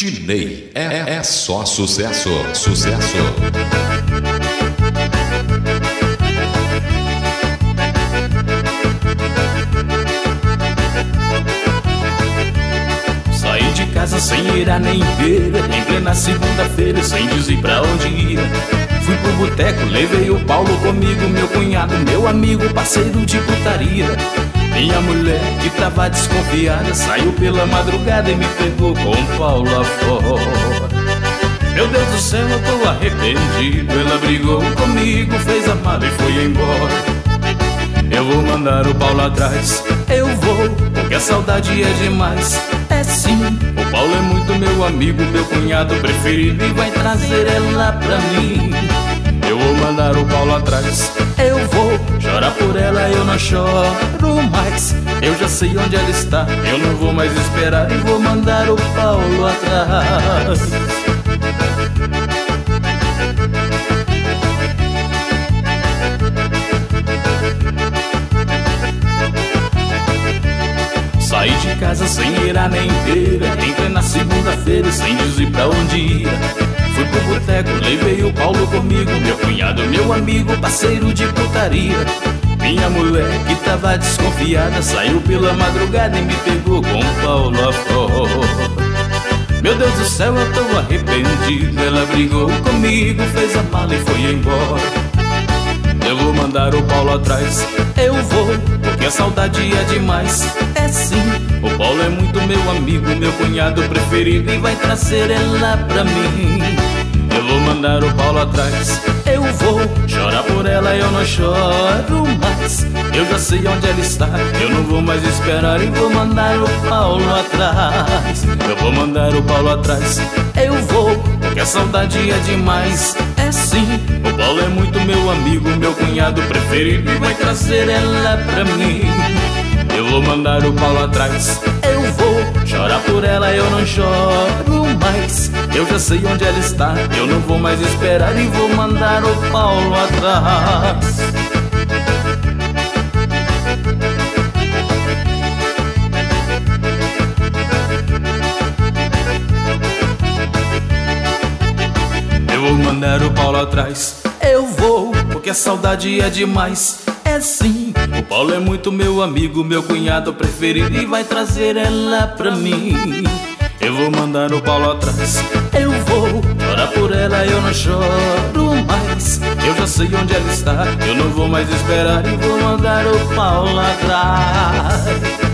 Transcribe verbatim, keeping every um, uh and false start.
Dinei é, é só sucesso, sucesso. Saí de casa sem ir a nem beira, em plena segunda-feira, sem dizer pra onde ia. Fui pro boteco, levei o Paulo comigo, meu cunhado, meu amigo, parceiro de putaria. Minha mulher, que tava desconfiada, saiu pela madrugada e me pegou com o Paulo afora. Meu Deus do céu, eu tô arrependido. Ela brigou comigo, fez a mala e foi embora. Eu vou mandar o Paulo atrás, eu vou, porque a saudade é demais. É sim, o Paulo é muito meu amigo, meu cunhado preferido, e vai trazer ela pra mim. Eu vou mandar o Paulo atrás, eu vou chorar por ela, eu não choro mais. Eu já sei onde ela está, eu não vou mais esperar, e vou mandar o Paulo atrás. Saí de casa sem ir a nem beira, entrei na segunda-feira sem dizer pra onde ia. Fui pro boteco, levei o Paulo comigo, meu cunhado, meu amigo, parceiro de putaria. Minha mulher, que tava desconfiada, saiu pela madrugada e me pegou com o Paulo afora. Meu Deus do céu, eu tô arrependido. Ela brigou comigo, fez a mala e foi embora. Eu vou mandar o Paulo atrás, eu vou, porque a saudade é demais. É sim, o Paulo é muito meu amigo, meu cunhado preferido, e vai trazer ela pra mim. Eu vou mandar o Paulo atrás, eu vou chorar por ela, eu não choro mais. Eu já sei onde ela está, eu não vou mais esperar, e vou mandar o Paulo atrás. Eu vou mandar o Paulo atrás, eu vou, porque a saudade é demais. É sim, o Paulo é muito meu amigo, meu cunhado preferido, e vai trazer ela pra mim. Eu vou mandar o Paulo atrás, eu vou chorar por ela, eu não choro mais. Eu já sei onde ela está, eu não vou mais esperar, e vou mandar o Paulo atrás. Eu vou mandar o Paulo atrás, eu vou, porque a saudade é demais. É sim, o Paulo é muito meu amigo, meu cunhado preferido, e vai trazer ela pra mim. Eu vou mandar o Paulo atrás, eu vou chorar por ela, eu não choro mais. Eu já sei onde ela está, eu não vou mais esperar, e vou mandar o Paulo atrás.